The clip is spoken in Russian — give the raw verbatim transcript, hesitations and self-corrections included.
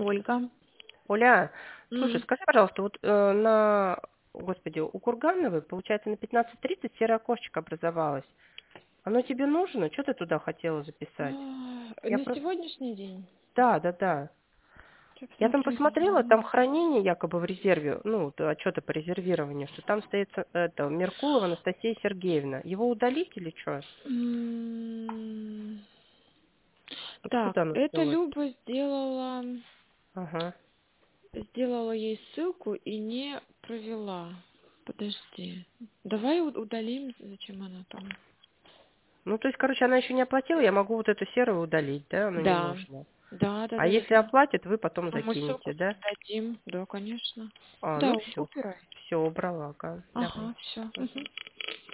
Ольга. Оля, слушай, М. скажи, пожалуйста, вот э, на, господи, у Кургановой, получается, на пятнадцать тридцать серое окошечко образовалось. Оно тебе нужно? Что ты туда хотела А, записать? Я На просто... сегодняшний день? Да, да, да. Я Я там посмотрю. посмотрела, там хранение якобы в резерве, ну, т- отчеты по резервированию, что там стоит э, это, Меркулова Анастасия Сергеевна. Его удалить или что? М. Откуда Так, оно это взялось? Люба сделала, Ага. сделала ей ссылку и не провела. Подожди. Давай у- удалим, зачем она там. Ну, то есть, короче, она еще не оплатила, я могу вот эту серую удалить, да, она не Да. нужна. Да, да, А да, да, если да. оплатит, вы потом А мы ссылку закинете, да? дадим. Да, конечно. А, Да, ну все, убирай. все, убрала, ага, давай. Ага, все. Мгм.